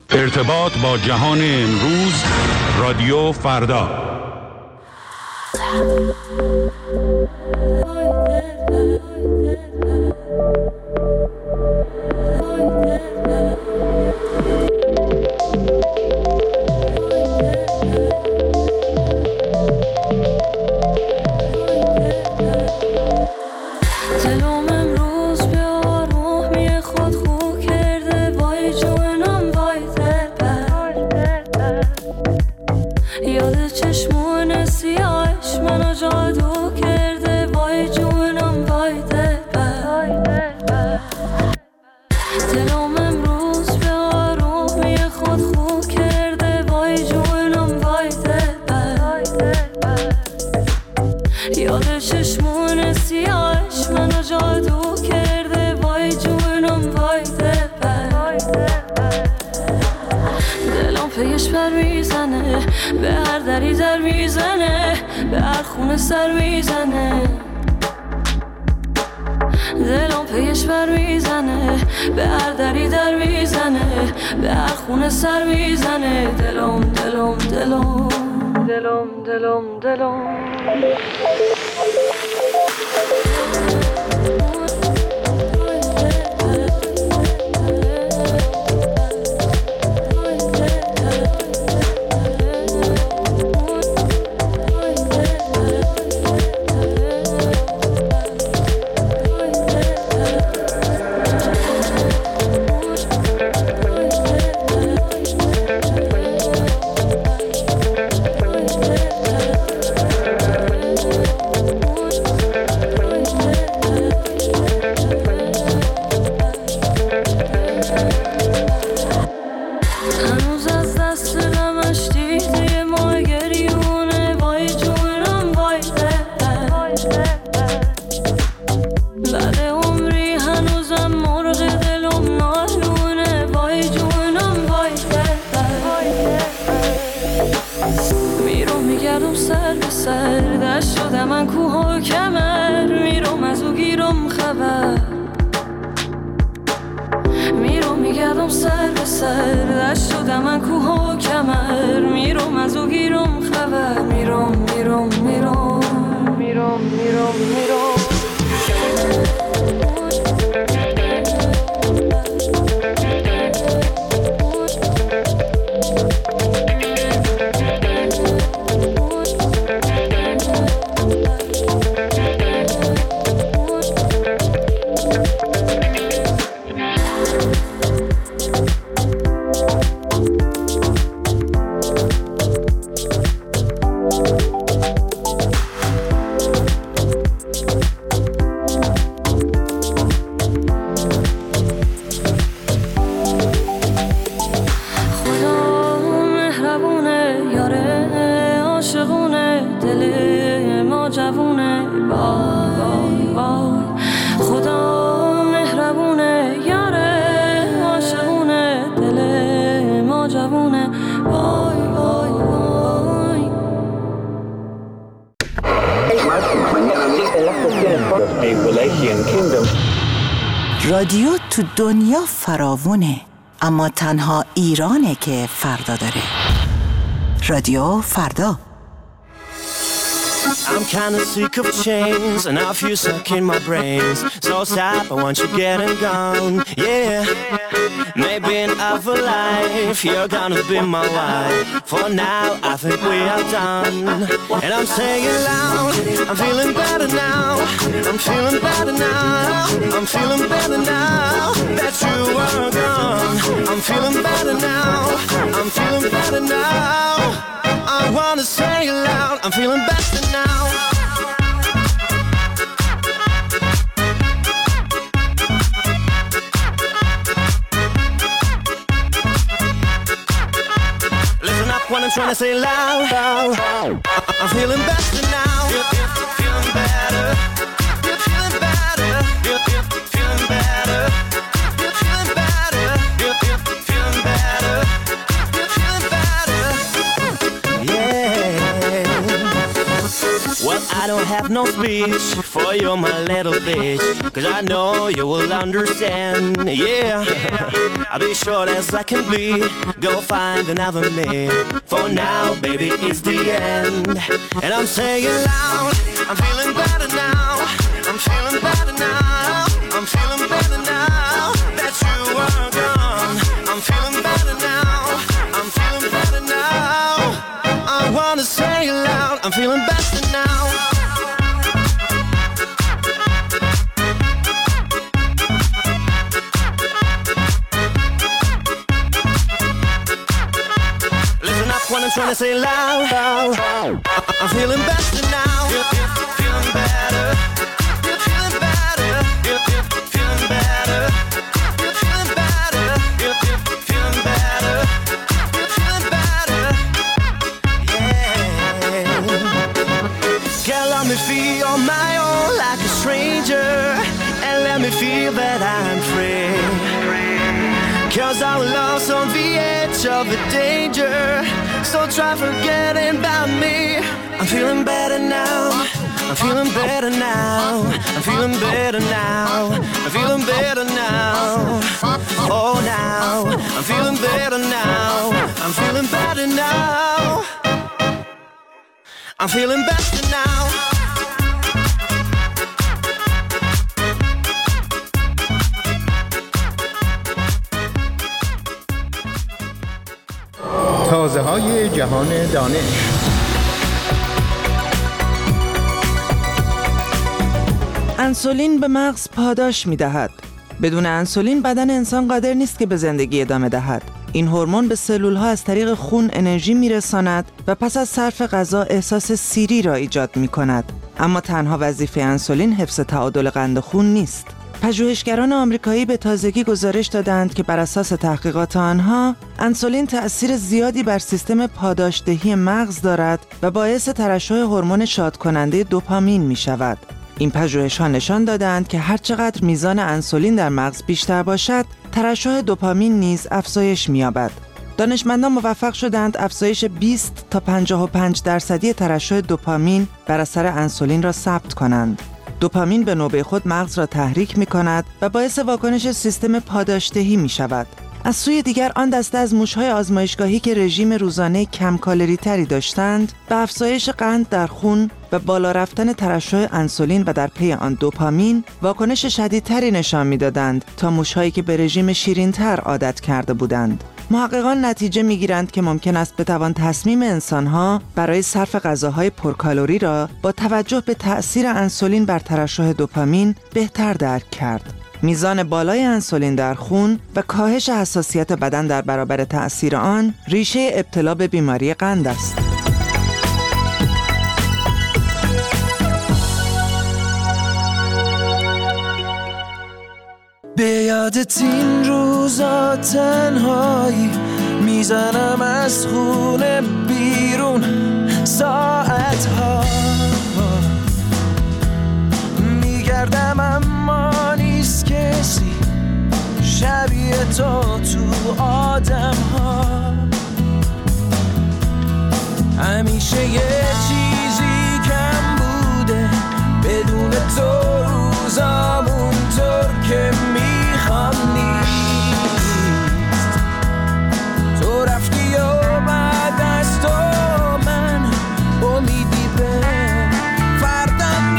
ارتباط با جهان امروز، رادیو فردا. به هر دری در میزنه، به هر خونه سر میزنه، دلم پیش بر میزنه، به هر دری در میزنه، به هر خونه سر میزنه، دلم دلم دلم دلم دلم دلم. رادیو تو دنیا فراوونه، اما تنها ایرانه که فردا داره. رادیو فردا. I'm kinda sick of chains and I feel stuck in my brains. So stop, I want you getting gone, yeah. Maybe in other life you're gonna be my wife. For now, I think we are done. And I'm saying loud, I'm feeling better now. I'm feeling better now. I'm feeling better now that you are gone. I'm feeling better now. I'm feeling better now. I wanna say it loud, I'm feeling better now. Listen up when I'm trying to say it loud, loud. I'm feeling better now. Feeling better. You're feeling better. You're feeling better. You're feeling better. You're feeling better. You're feeling better. Yeah. Well, I don't have no speech for you, my little bitch, 'cause I know you will understand. Yeah, I'll be short as I can be. Go find another me. For now, baby, it's the end. And I'm saying loud, I'm feeling better now. I'm feeling better now. I'm feeling better now that you are gone. I'm feeling better now. I'm feeling better now. I wanna say it loud. I'm feeling better now. Listen up when I'm trying to say it loud. I'm feeling better now. Feeling better. Feeling better. Feeling better. Feeling better. Feeling better. Feeling better. Yeah. Girl, let me feel on my own like a stranger, and let me feel that I'm free. 'Cause our love's on the edge of the danger, so try forgetting about me. I'm feeling better now. I'm feeling better now. I'm feeling better now. I'm feeling better now. Oh, now I'm feeling better now. I'm feeling better now. I'm feeling better now. تازه‌های جهان دانش. انسولین به مغز پاداش می‌دهد. بدون انسولین بدن انسان قادر نیست که به زندگی ادامه دهد. این هورمون به سلول‌ها از طریق خون انرژی می‌رساند و پس از صرف غذا احساس سیری را ایجاد می‌کند. اما تنها وظیفه انسولین حفظ تعادل قند خون نیست. پژوهشگران آمریکایی به تازگی گزارش دادند که بر اساس تحقیقات آنها انسولین تأثیر زیادی بر سیستم پاداشدهی مغز دارد و باعث ترشح هورمون شادکننده دوپامین می‌شود. این پژوهش‌ها نشان دادند که هر چقدر میزان انسولین در مغز بیشتر باشد، ترشح دوپامین نیز افزایش می‌یابد. دانشمندان موفق شدند افزایش 20 تا 55% ترشح دوپامین بر اثر انسولین را ثبت کنند. دوپامین به نوبه خود مغز را تحریک می‌کند و باعث واکنش سیستم پاداشدهی می‌شود. از سوی دیگر آن دسته از موش‌های آزمایشگاهی که رژیم روزانه کم کالری تری داشتند، به افزایش قند در خون و بالا رفتن ترشح انسولین و در پی آن دوپامین واکنش شدیدتری نشان می‌دادند تا موش‌هایی که به رژیم شیرین‌تر عادت کرده بودند. محققان نتیجه می‌گیرند که ممکن است بتوان تصمیم انسان‌ها برای صرف غذاهای پرکالری را با توجه به تأثیر انسولین بر ترشح دوپامین بهتر درک کرد. میزان بالای انسولین در خون و کاهش حساسیت بدن در برابر تأثیر آن ریشه ابتلا به بیماری قند است. به یادت این روزا تنهایی میزنم از خونه بیرون ساعتها میگردم اما نیست کسی شبیه تو آدم ها. همیشه یه چیزی کم بوده بدون تو روزامون طور که میخوام نیست. تو رفتی و بعد از تو من امیدی به فردم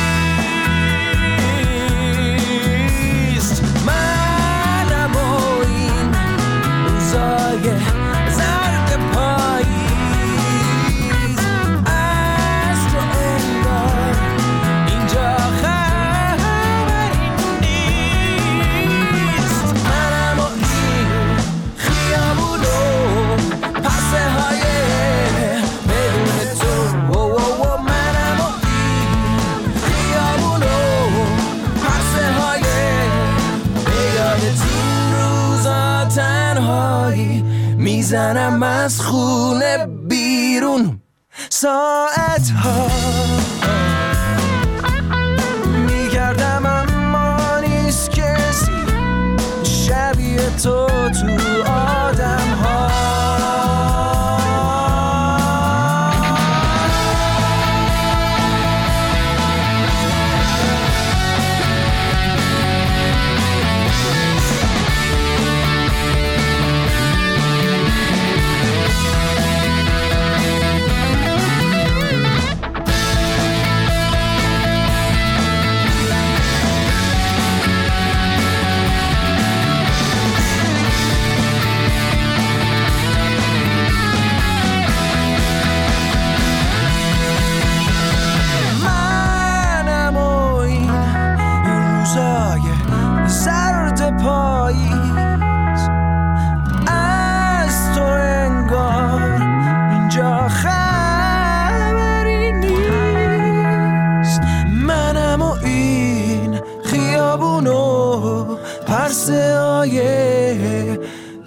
نیست. منم و این روزای زرد پاییز از تو انگار اینجا خبری نیست. منم و این خیابونو پسه های بدون تو منم و این خیابونو پسه های به یادت این روزا تنهایی میزنم از خونه بیرون ساعتها میگردم اما نیست کسی شبیه تو آدم ها.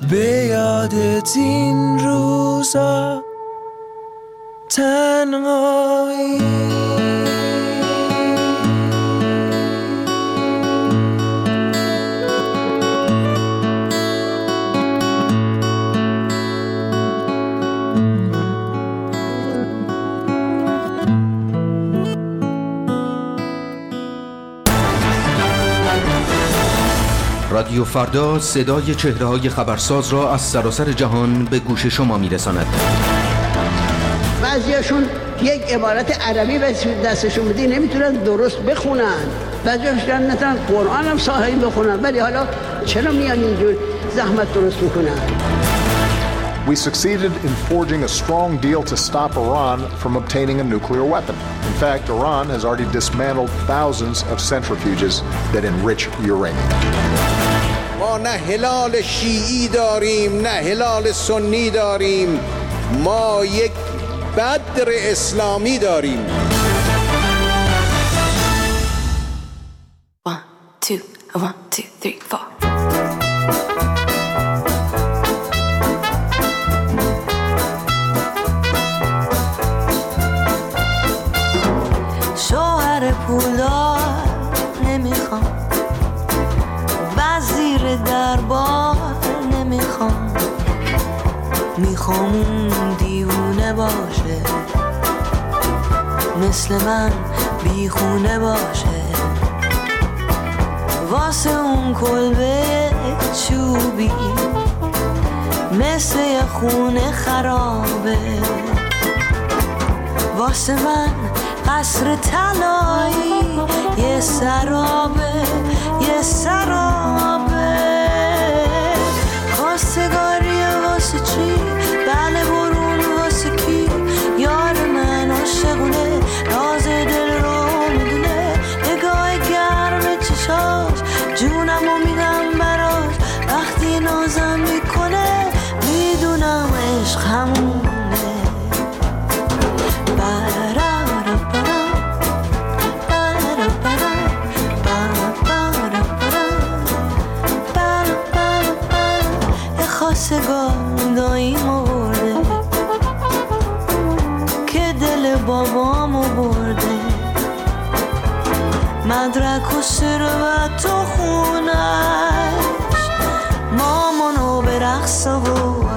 به یادت این روزا تنهایی. رادیو فردا صدای چهره‌های خبرساز را از سراسر جهان به گوش شما می‌رساند. بعضیاشون یک عبارت عربی به دستشون بدی نمیتونن درست بخونن، بعضیاشون نتونن قرآن هم صحیح بخونن، ولی حالا چرا میان اینجور زحمت درست میکنن؟ We succeeded in forging a strong deal to stop Iran from obtaining a nuclear weapon. In fact, Iran has already dismantled thousands of centrifuges that enrich uranium. ما نه هلال شیعی داریم نه هلال سنی داریم، ما یک بدر اسلامی داریم. 1 2 1 2 3 4 شوهر پولدار نمیخوام، وزیر دربار نمیخوام، میخوام اون دیوونه باشه، مثل من بیخونه باشه، واسه اون کلبه چوبی مثل یه خونه خرابه، واسه من قصر طلایی یه سرابه، یه سرابه. خواستگاری واسه چی؟ بله برون واسه کی؟ یار من عاشقونه، راز دل رو میدونه، نگاه گرم چشاش جونمو میدم براش، وقتی نازم میکنه میدونم عشق همونه. خواستگار داییمو برده که دل بابامو برده، مدرک و ثروت و خونش مامانو به رقص آورده.